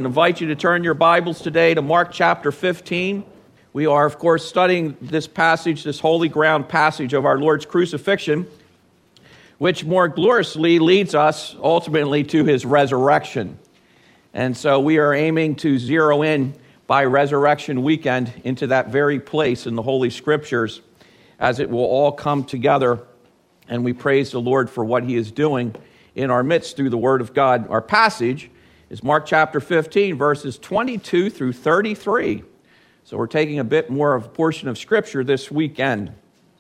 and invite you to turn your Bibles today to Mark chapter 15. We are, of course, studying this passage, this holy ground passage of our Lord's crucifixion, which more gloriously leads us ultimately to his resurrection. And so we are aiming to zero in by resurrection weekend into that very place in the Holy Scriptures as it will all come together. And we praise the Lord for what he is doing in our midst through the Word of God. Our passage is Mark chapter 15, verses 22 through 33. So we're taking a bit more of a portion of Scripture this weekend.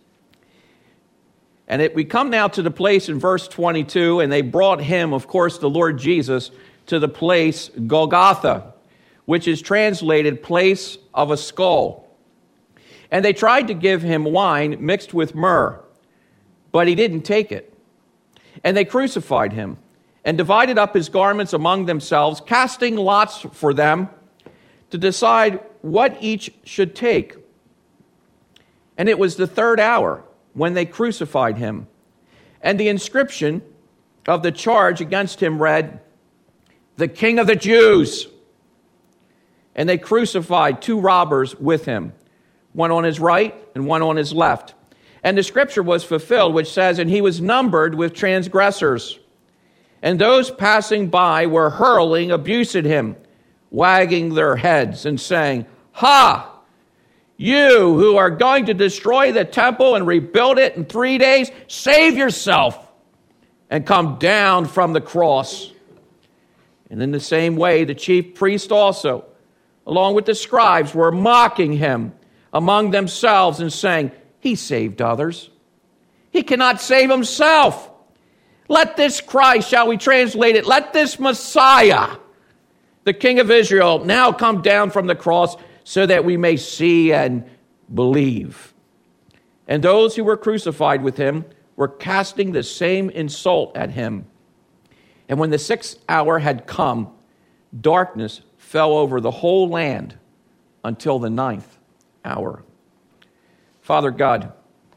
And we come now to the place in verse 22, and they brought him, of course, the Lord Jesus, to the place Golgotha, which is translated place of a skull. And they tried to give him wine mixed with myrrh, but he didn't take it. And they crucified him and divided up his garments among themselves, casting lots for them to decide what each should take. And it was the third hour when they crucified him. And the inscription of the charge against him read, "The King of the Jews." And they crucified two robbers with him, one on his right and one on his left. And the scripture was fulfilled, which says, "And he was numbered with transgressors. And those passing by were hurling abuse at him, wagging their heads and saying, 'Ha! You who are going to destroy the temple and rebuild it in 3 days, save yourself and come down from the cross.' And in the same way, the chief priest also, along with the scribes, were mocking him among themselves and saying, 'He saved others. He cannot save himself. Let this Christ,'" shall we translate it, "let this Messiah, the King of Israel, now come down from the cross so that we may see and believe." And those who were crucified with him were casting the same insult at him. And when the 6th hour had come, darkness fell over the whole land until the 9th hour. Father God,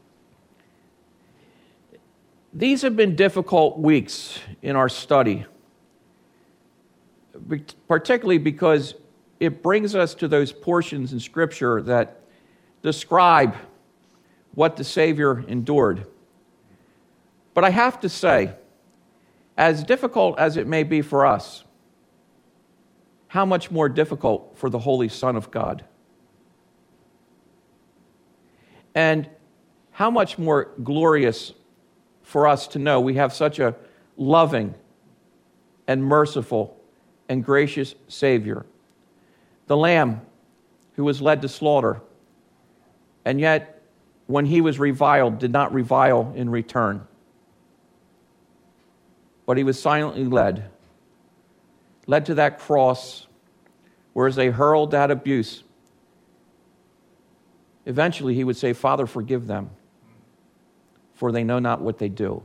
these have been difficult weeks in our study, particularly because it brings us to those portions in Scripture that describe what the Savior endured. But I have to say, as difficult as it may be for us, how much more difficult for the Holy Son of God. And how much more glorious for us to know we have such a loving and merciful and gracious Savior. The Lamb who was led to slaughter, and yet when he was reviled, did not revile in return. But he was silently led to that cross, where as they hurled that abuse, eventually he would say, "Father, forgive them, for they know not what they do."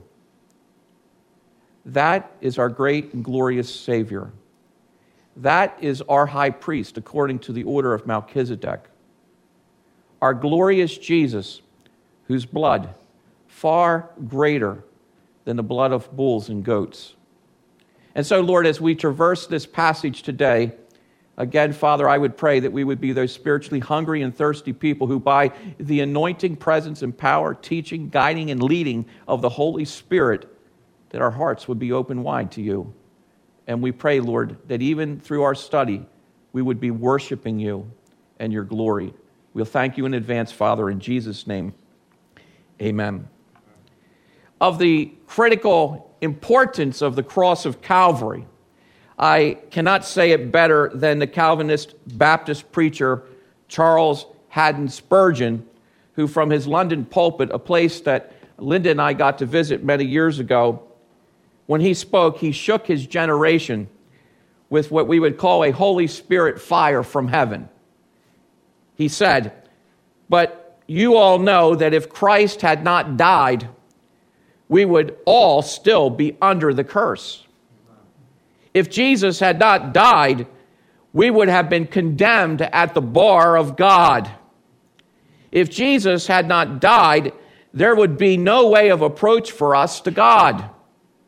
That is our great and glorious Savior. That is our high priest, according to the order of Melchizedek. Our glorious Jesus, whose blood, far greater than the blood of bulls and goats. And so, Lord, as we traverse this passage today, again, Father, I would pray that we would be those spiritually hungry and thirsty people who, by the anointing, presence, and power, teaching, guiding, and leading of the Holy Spirit, that our hearts would be open wide to you. And we pray, Lord, that even through our study, we would be worshiping you and your glory. We'll thank you in advance, Father, in Jesus' name. Amen. Of the critical importance of the cross of Calvary, I cannot say it better than the Calvinist Baptist preacher Charles Haddon Spurgeon, who from his London pulpit, a place that Linda and I got to visit many years ago, when he spoke, he shook his generation with what we would call a Holy Spirit fire from heaven. He said, "But you all know that if Christ had not died, we would all still be under the curse. If Jesus had not died, we would have been condemned at the bar of God. If Jesus had not died, there would be no way of approach for us to God.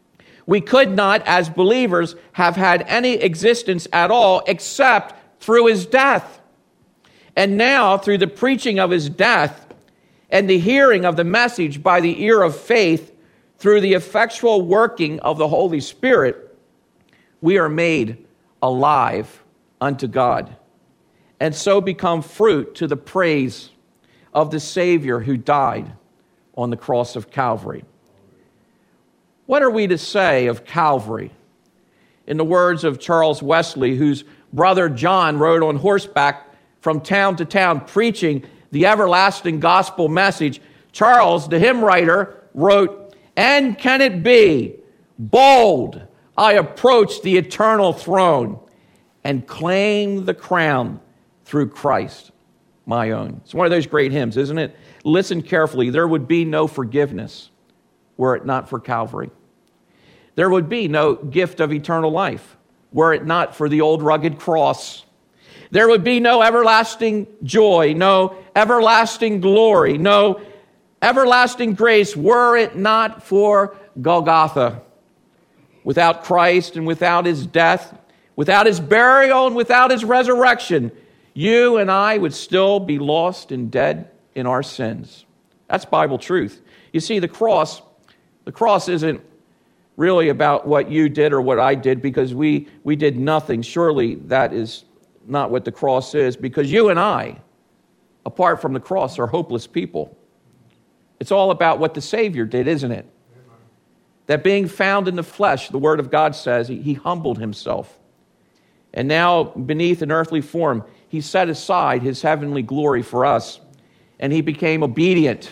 We could not, as believers, have had any existence at all except through his death. And now, through the preaching of his death and the hearing of the message by the ear of faith, through the effectual working of the Holy Spirit, we are made alive unto God, and so become fruit to the praise of the Savior who died on the cross of Calvary. What are we to say of Calvary? In the words of Charles Wesley, whose brother John rode on horseback from town to town preaching the everlasting gospel message, Charles, the hymn writer, wrote, "And can it be, bold, I approach the eternal throne and claim the crown through Christ, my own." It's one of those great hymns, isn't it? Listen carefully. There would be no forgiveness were it not for Calvary. There would be no gift of eternal life were it not for the old rugged cross. There would be no everlasting joy, no everlasting glory, no everlasting grace were it not for Golgotha. Without Christ and without his death, without his burial and without his resurrection, you and I would still be lost and dead in our sins. That's Bible truth. You see, the cross isn't really about what you did or what I did, because we did nothing. Surely that is not what the cross is, because you and I, apart from the cross, are hopeless people. It's all about what the Savior did, isn't it? That being found in the flesh, the Word of God says, he humbled himself. And now, beneath an earthly form, he set aside his heavenly glory for us. And he became obedient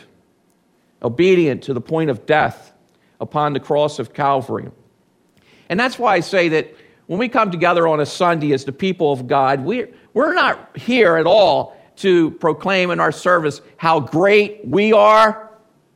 to the point of death upon the cross of Calvary. And that's why I say that when we come together on a Sunday as the people of God, we're not here at all to proclaim in our service how great we are,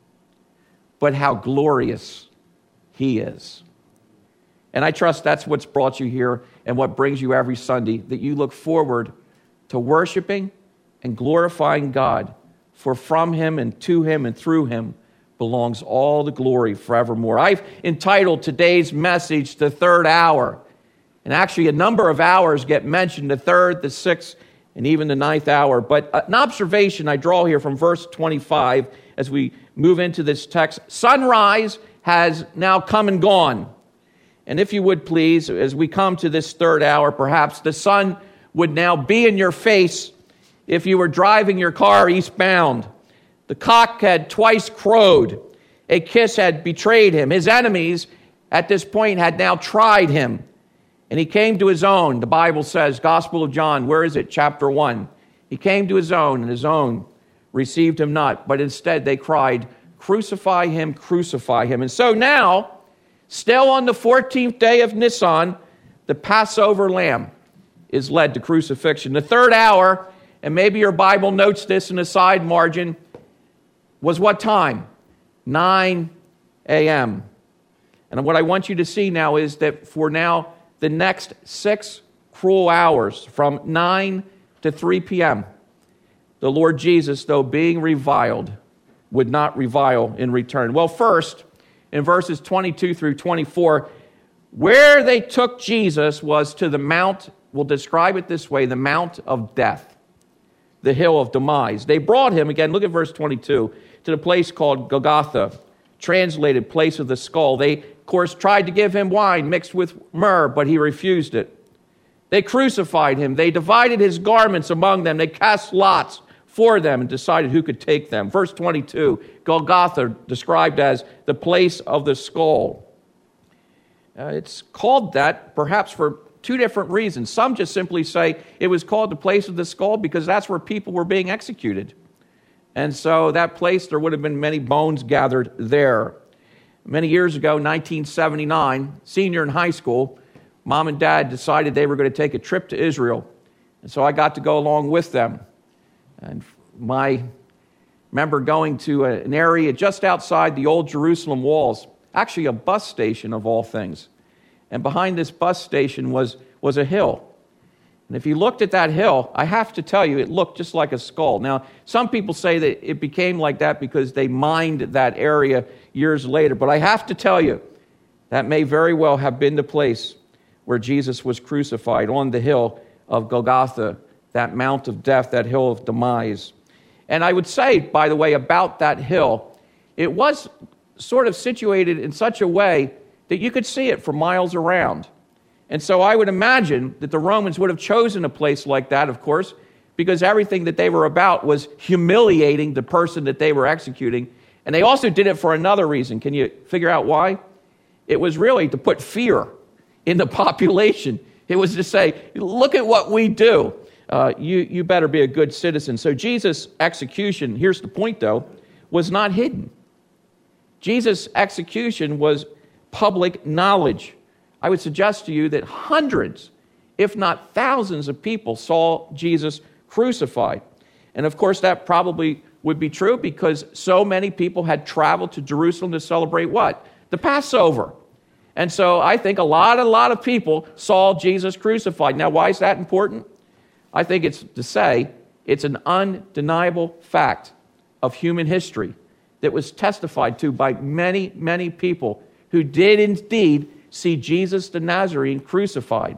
but how glorious he is. And I trust that's what's brought you here and what brings you every Sunday, that you look forward to worshiping and glorifying God, for from him and to him and through him belongs all the glory forevermore. I've entitled today's message, The Third Hour. And actually a number of hours get mentioned, the third, the sixth, and even the ninth hour. But an observation I draw here from verse 25 as we move into this text: sunrise has now come and gone. And if you would please, as we come to this third hour, perhaps the sun would now be in your face if you were driving your car eastbound. The cock had twice crowed. A kiss had betrayed him. His enemies at this point had now tried him. And he came to his own. The Bible says, Gospel of John, where is it? Chapter 1. He came to his own, and his own received him not. But instead they cried, "Crucify him, crucify him." And so now, still on the 14th day of Nisan, the Passover lamb is led to crucifixion. The third hour, and maybe your Bible notes this in the side margin, was what time? 9 a.m. And what I want you to see now is that for now, the next 6 cruel hours, from 9 to 3 p.m., the Lord Jesus, though being reviled, would not revile in return. Well, first, in verses 22 through 24, where they took Jesus was to the mount, we'll describe it this way, the Mount of Death, the hill of demise. They brought him, again, look at verse 22, to the place called Golgotha, translated place of the skull. They, of course, tried to give him wine mixed with myrrh, but he refused it. They crucified him. They divided his garments among them. They cast lots for them and decided who could take them. Verse 22, Golgotha described as the place of the skull. It's called that perhaps for 2 different reasons. Some just simply say it was called the place of the skull because that's where people were being executed. And so that place, there would have been many bones gathered there. Many years ago, 1979, senior in high school, Mom and Dad decided they were going to take a trip to Israel. And so I got to go along with them. And I remember going to an area just outside the old Jerusalem walls, actually a bus station of all things. And behind this bus station was a hill. And if you looked at that hill, I have to tell you, it looked just like a skull. Now, some people say that it became like that because they mined that area years later. But I have to tell you, That may very well have been the place where Jesus was crucified, on the hill of Golgotha, that mount of death, that hill of demise. And I would say, by the way, about that hill, it was sort of situated in such a way that you could see it for miles around. And so I would imagine that the Romans would have chosen a place like that, of course, because everything that they were about was humiliating the person that they were executing. And they also did it for another reason. Can you figure out why? It was really to put fear in the population. It was to say, look at what we do. You better be a good citizen. So Jesus' execution, here's the point though, was not hidden. Jesus' execution was public knowledge. I would suggest to you that hundreds, if not thousands of people saw Jesus crucified. And of course that probably would be true because so many people had traveled to Jerusalem to celebrate what? The Passover. And so I think a lot of people saw Jesus crucified. Now, why is that important? I think it's to say it's an undeniable fact of human history that was testified to by many, many people who did indeed see Jesus the Nazarene crucified.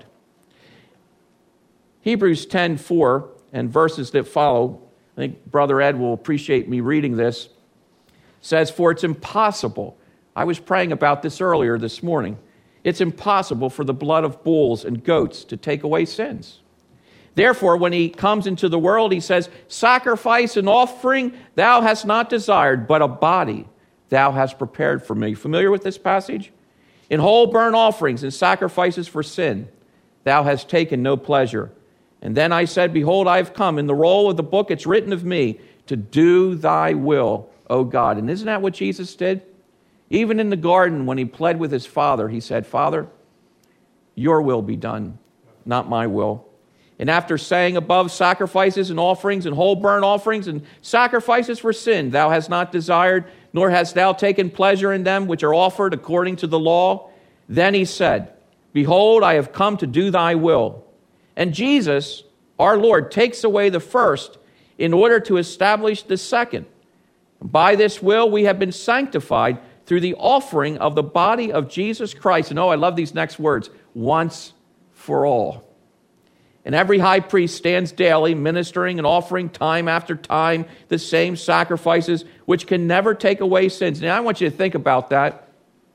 Hebrews 10:4 and verses that follow, I think Brother Ed will appreciate me reading this, says, "For it's impossible." I was praying about this earlier this morning. It's impossible for the blood of bulls and goats to take away sins. Therefore, when he comes into the world, he says, "Sacrifice and offering thou hast not desired, but a body thou hast prepared for me." Familiar with this passage? "In whole burnt offerings and sacrifices for sin thou hast taken no pleasure. And then I said, Behold, I have come. In the roll of the book it's written of me, to do thy will, O God." And isn't that what Jesus did? Even in the garden, when he pled with his Father, he said, "Father, your will be done, not my will." And after saying above, sacrifices and offerings and whole burnt offerings and sacrifices for sin thou hast not desired, nor hast thou taken pleasure in them which are offered according to the law, then he said, "Behold, I have come to do thy will." And Jesus, our Lord, takes away the first in order to establish the second. By this will we have been sanctified through the offering of the body of Jesus Christ. And I love these next words, once for all. And every high priest stands daily, ministering and offering time after time the same sacrifices, which can never take away sins. Now I want you to think about that.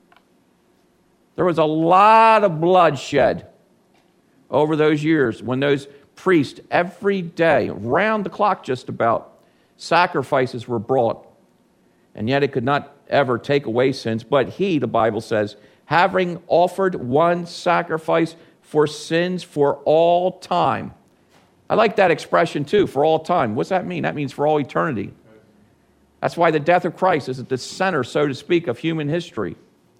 There was a lot of bloodshed over those years when those priests, every day, round the clock just about, sacrifices were brought. And yet it could not ever take away sins. But he, the Bible says, having offered one sacrifice for sins for all time. I like that expression too, for all time. What's that mean? That means for all eternity. That's why the death of Christ is at the center, so to speak, of human history.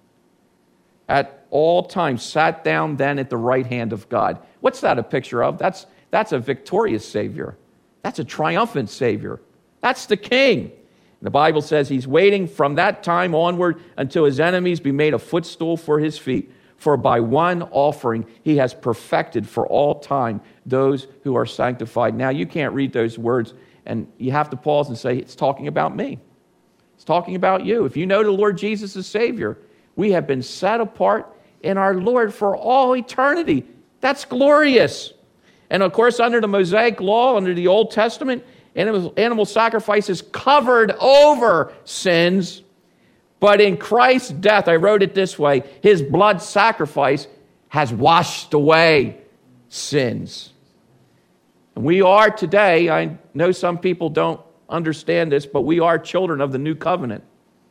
At all times, sat down then at the right hand of God. What's that a picture of? That's a victorious Savior. That's a triumphant Savior. That's the King. The Bible says he's waiting from that time onward until his enemies be made a footstool for his feet. For by one offering he has perfected for all time those who are sanctified. Now you can't read those words and you have to pause and say, it's talking about me. It's talking about you. If you know the Lord Jesus as Savior, we have been set apart in our Lord for all eternity. That's glorious. And of course, under the Mosaic law, under the Old Testament, animal sacrifices covered over sins. But in Christ's death, I wrote it this way, his blood sacrifice has washed away sins. And we are today, I know some people don't understand this, but we are children of the new covenant.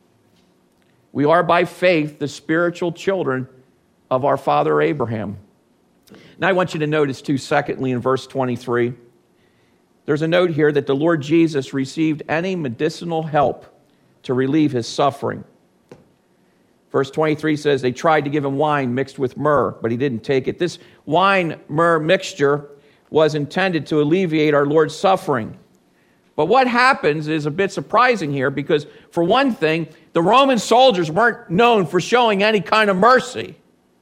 We are by faith the spiritual children of our father Abraham. Now I want you to notice too, secondly, in verse 23, there's a note here that the Lord Jesus received any medicinal help to relieve his suffering. Verse 23 says they tried to give him wine mixed with myrrh, but he didn't take it. This wine-myrrh mixture was intended to alleviate our Lord's suffering. But what happens is a bit surprising here because, for one thing, the Roman soldiers weren't known for showing any kind of mercy.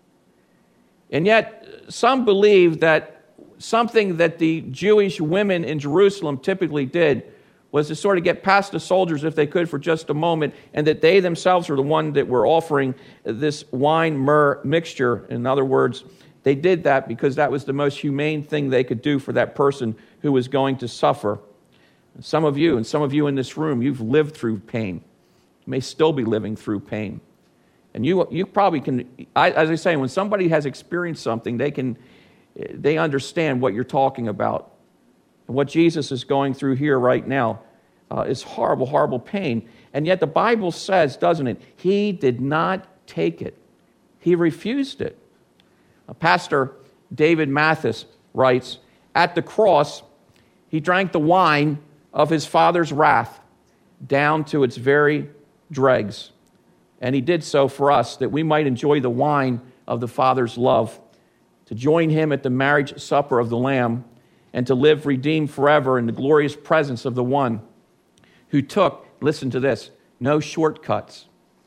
And yet, some believe that something that the Jewish women in Jerusalem typically did was to sort of get past the soldiers if they could for just a moment, and that they themselves were the one that were offering this wine myrrh mixture. In other words, they did that because that was the most humane thing they could do for that person who was going to suffer. Some of you in this room, you've lived through pain. You may still be living through pain. And you probably can, as I say, when somebody has experienced something, they understand what you're talking about. And what Jesus is going through here right now is horrible, horrible pain. And yet the Bible says, doesn't it, he did not take it. He refused it. Pastor David Mathis writes, at the cross, he drank the wine of his Father's wrath down to its very dregs. And he did so for us, that we might enjoy the wine of the Father's love, to join him at the marriage supper of the Lamb, and to live redeemed forever in the glorious presence of the one who took, listen to this, no shortcuts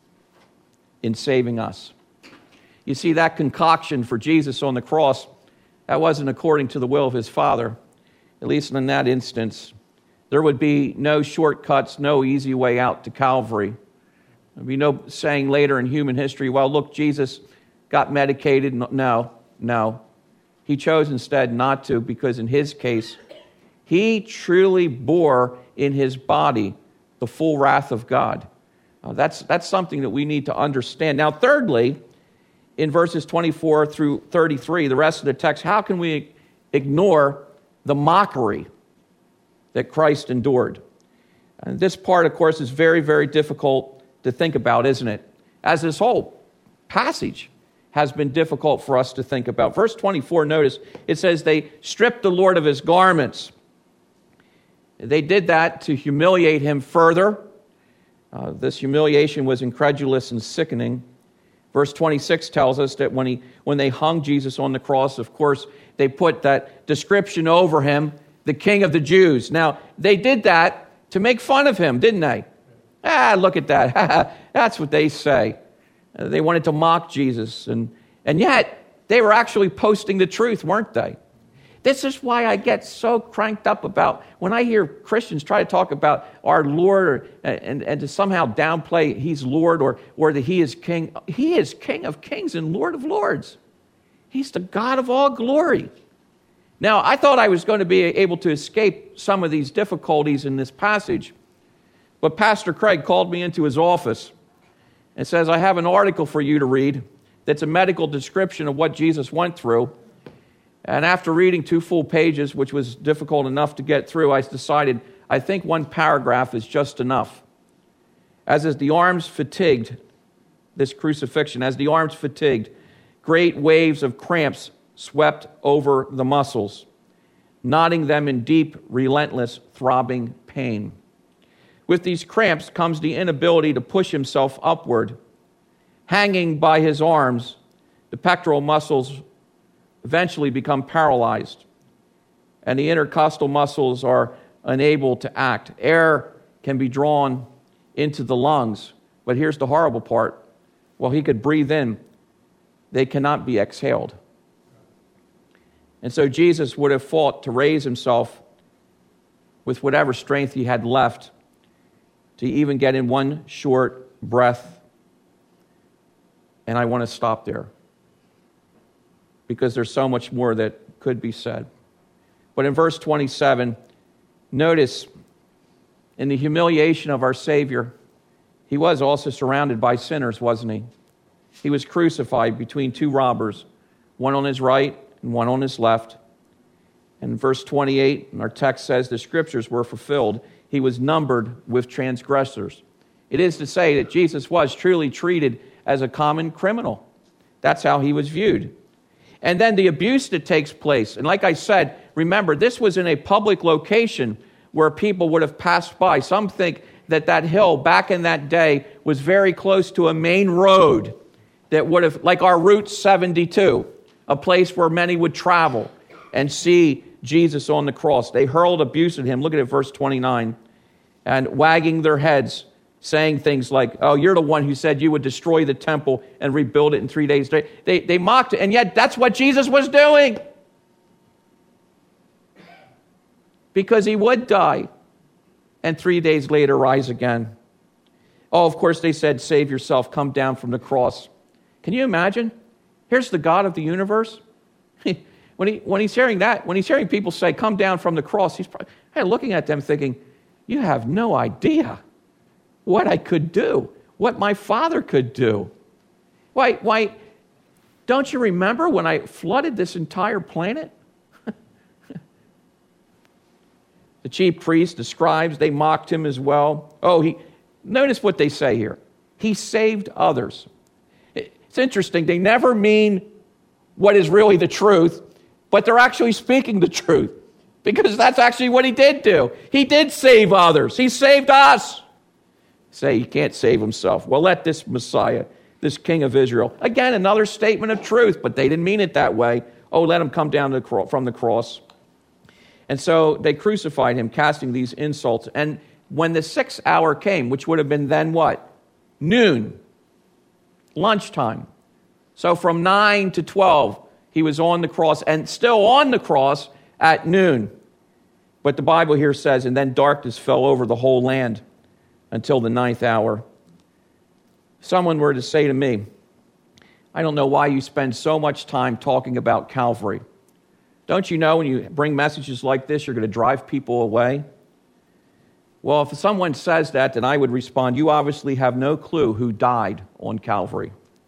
in saving us. You see, that concoction for Jesus on the cross, that wasn't according to the will of his Father, at least in that instance. There would be no shortcuts, no easy way out to Calvary. There'd be no saying later in human history, well, look, Jesus got medicated. No. He chose instead not to, because in his case, he truly bore in his body the full wrath of God. That's something that we need to understand. Now, thirdly, in verses 24 through 33, the rest of the text, how can we ignore the mockery that Christ endured? And this part, of course, is very, very difficult to think about, isn't it? As this whole passage has been difficult for us to think about. Verse 24, notice, it says, they stripped the Lord of his garments. They did that to humiliate him further. This humiliation was incredulous and sickening. Verse 26 tells us that when they hung Jesus on the cross, of course, they put that description over him, the King of the Jews. Now, they did that to make fun of him, didn't they? Look at that. That's what they say. They wanted to mock Jesus, and yet they were actually posting the truth, weren't they? This is why I get so cranked up about when I hear Christians try to talk about our Lord and to somehow downplay he's Lord or that he is King. He is King of kings and Lord of lords. He's the God of all glory. Now, I thought I was going to be able to escape some of these difficulties in this passage, but Pastor Craig called me into his office and says, I have an article for you to read that's a medical description of what Jesus went through. And after reading 2 full pages, which was difficult enough to get through, I decided I think 1 paragraph is just enough. As the arms fatigued, this crucifixion, as the arms fatigued, great waves of cramps swept over the muscles, knotting them in deep, relentless, throbbing pain. With these cramps comes the inability to push himself upward. Hanging by his arms, the pectoral muscles eventually become paralyzed, and the intercostal muscles are unable to act. Air can be drawn into the lungs, but here's the horrible part. While he could breathe in, they cannot be exhaled. And so Jesus would have fought to raise himself with whatever strength he had left to even get in one short breath. And I want to stop there because there's so much more that could be said. But in verse 27, notice in the humiliation of our Savior, he was also surrounded by sinners, wasn't he? He was crucified between 2 robbers, one on his right and one on his left. And in verse 28, our text says the scriptures were fulfilled. He was numbered with transgressors. It is to say that Jesus was truly treated as a common criminal. That's how he was viewed. And then the abuse that takes place. And like I said, remember, this was in a public location where people would have passed by. Some think that that hill back in that day was very close to a main road that would have, like our Route 72, a place where many would travel and see Jesus on the cross. They hurled abuse at him. Look at it, verse 29. And wagging their heads, saying things like, oh, you're the one who said you would destroy the temple and rebuild it in 3 days. They mocked it, and yet that's what Jesus was doing. Because he would die. and 3 days later rise again. Oh, of course they said, save yourself, come down from the cross. Can you imagine? Here's the God of the universe. When he's hearing that, when he's hearing people say, come down from the cross, he's probably looking at them thinking, you have no idea what I could do, what my Father could do. Why, don't you remember when I flooded this entire planet? The chief priests, the scribes, they mocked him as well. Notice what they say here. He saved others. It's interesting. They never mean what is really the truth, but they're actually speaking the truth because that's actually what he did do. He did save others. He saved us. Say he can't save himself. Well, let this Messiah, this King of Israel, again, another statement of truth, but they didn't mean it that way. Let him come down from the cross. And so they crucified him, casting these insults. And when the 6th hour came, which would have been then what? Noon. Lunchtime. So from 9 to 12, he was on the cross and still on the cross at noon. But the Bible here says, and then darkness fell over the whole land until the 9th hour. Someone were to say to me, I don't know why you spend so much time talking about Calvary. Don't you know when you bring messages like this, you're going to drive people away? Well, if someone says that, then I would respond, you obviously have no clue who died on Calvary.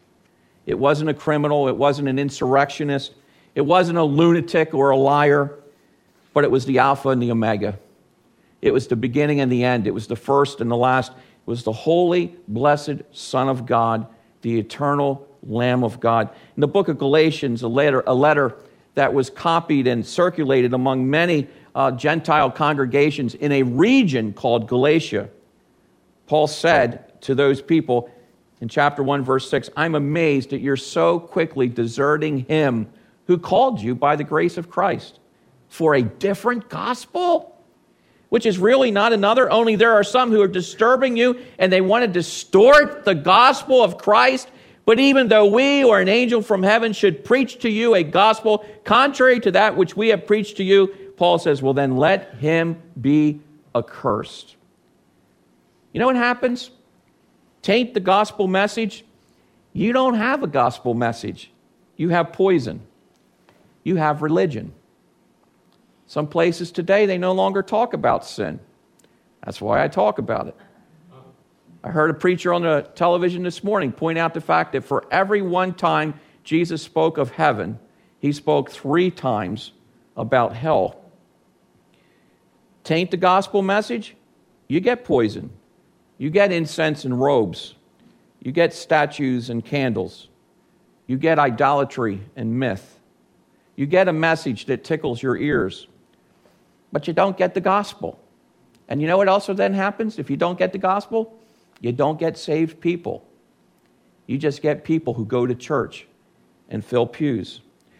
It wasn't a criminal. It wasn't an insurrectionist. It wasn't a lunatic or a liar, but it was the Alpha and the Omega. It was the beginning and the end. It was the first and the last. It was the holy, blessed Son of God, the eternal Lamb of God. In the book of Galatians, a letter that was copied and circulated among many Gentile congregations in a region called Galatia. Paul said to those people in chapter 1, verse 6, I'm amazed that you're so quickly deserting him who called you by the grace of Christ for a different gospel, which is really not another, only there are some who are disturbing you and they want to distort the gospel of Christ. But even though we or an angel from heaven should preach to you a gospel contrary to that which we have preached to you, Paul says, well, then let him be accursed. You know what happens? Taint the gospel message. You don't have a gospel message. You have poison. You have religion. Some places today, they no longer talk about sin. That's why I talk about it. I heard a preacher on the television this morning point out the fact that for every one time Jesus spoke of heaven, he spoke 3 times about hell. Taint the gospel message, you get poison. You get incense and robes. You get statues and candles. You get idolatry and myth. You get a message that tickles your ears. But you don't get the gospel. And you know what also then happens if you don't get the gospel? You don't get saved people. You just get people who go to church and fill pews.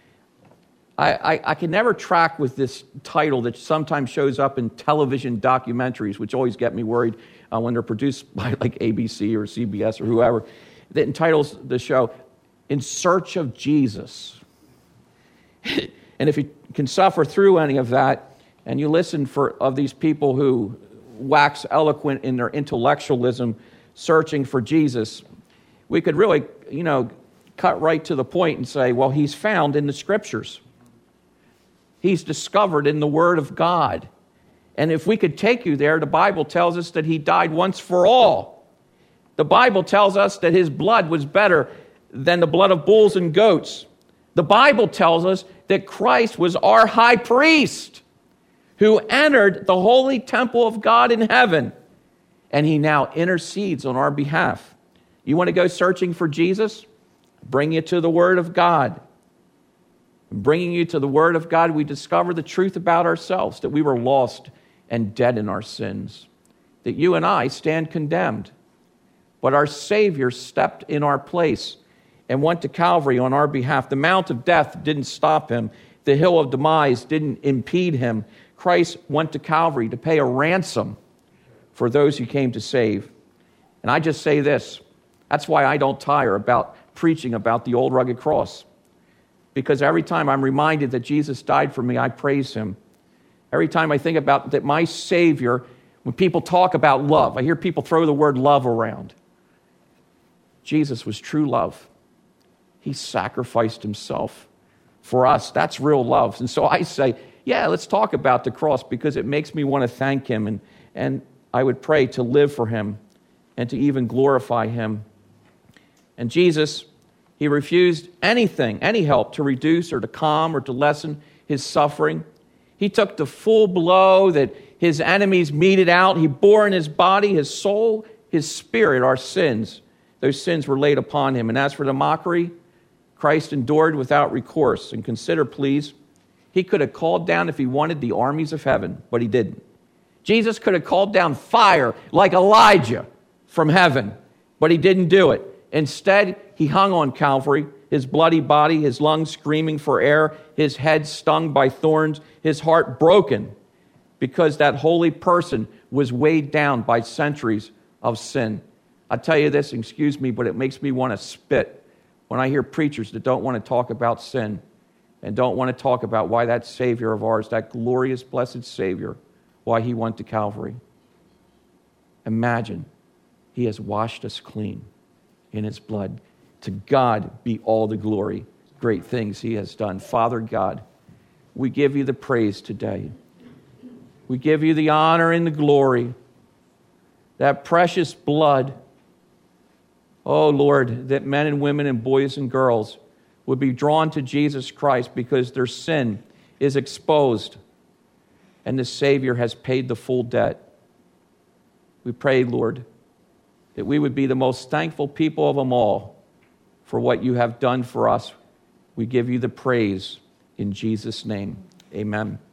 I can never track with this title that sometimes shows up in television documentaries, which always get me worried when they're produced by like ABC or CBS or whoever, that entitles the show, In Search of Jesus. And if you can suffer through any of that, and you listen of these people who wax eloquent in their intellectualism, searching for Jesus, we could really, cut right to the point and say, well, he's found in the Scriptures. He's discovered in the Word of God. And if we could take you there, the Bible tells us that he died once for all. The Bible tells us that his blood was better than the blood of bulls and goats. The Bible tells us that Christ was our high priest who entered the holy temple of God in heaven, and he now intercedes on our behalf. You want to go searching for Jesus? Bring you to the Word of God. Bringing you to the Word of God, we discover the truth about ourselves, that we were lost and dead in our sins, that you and I stand condemned. But our Savior stepped in our place and went to Calvary on our behalf. The Mount of Death didn't stop him. The Hill of Demise didn't impede him. Christ went to Calvary to pay a ransom for those he came to save. And I just say this, that's why I don't tire about preaching about the old rugged cross. Because every time I'm reminded that Jesus died for me, I praise him. Every time I think about that my Savior When people talk about love, I hear people throw the word love around. Jesus was true love. He sacrificed himself for us. That's real love. And so I say, yeah, let's talk about the cross because it makes me want to thank him. And I would pray to live for him and to even glorify him. And Jesus, he refused anything, any help to reduce or to calm or to lessen his suffering. He took the full blow that his enemies meted out. He bore in his body, his soul, his spirit, our sins. Those sins were laid upon him. And as for the mockery, Christ endured without recourse. And consider, please, he could have called down, if he wanted, the armies of heaven, but he didn't. Jesus could have called down fire like Elijah from heaven, but he didn't do it. Instead, he hung on Calvary, his bloody body, his lungs screaming for air, his head stung by thorns, his heart broken because that holy person was weighed down by centuries of sin. I tell you this, excuse me, but it makes me want to spit when I hear preachers that don't want to talk about sin and don't want to talk about why that Savior of ours, that glorious, blessed Savior, why he went to Calvary. Imagine, he has washed us clean in his blood. To God be all the glory, great things he has done. Father God, we give you the praise today. We give you the honor and the glory. That precious blood, oh Lord, that men and women and boys and girls would be drawn to Jesus Christ because their sin is exposed and the Savior has paid the full debt. We pray, Lord, that we would be the most thankful people of them all for what you have done for us. We give you the praise in Jesus' name. Amen.